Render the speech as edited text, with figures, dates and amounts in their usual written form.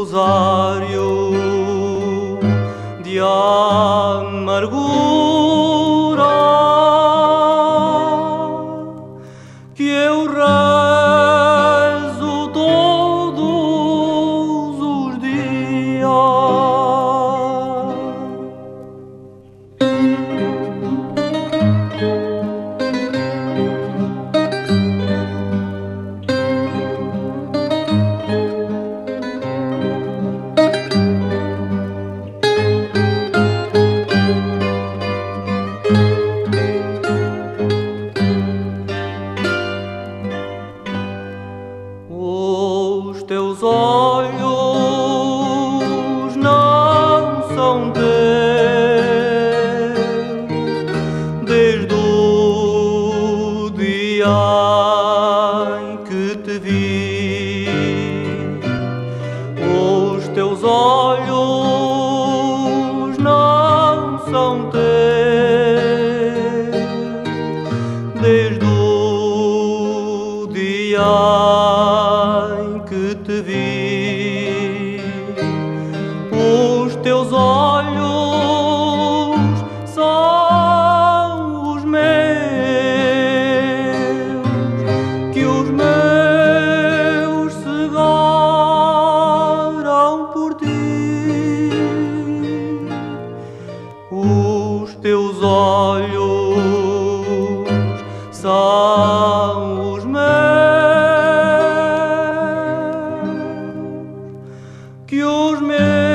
rosário de amargura que eu rezo todos os dias. Os teus olhos não são teus desde o dia em que te vi. Os teus olhos não são teus desde o dia que te vi. Os teus olhos são os meus, que os meus cegaram por ti. Os teus olhos são os meus, que os meus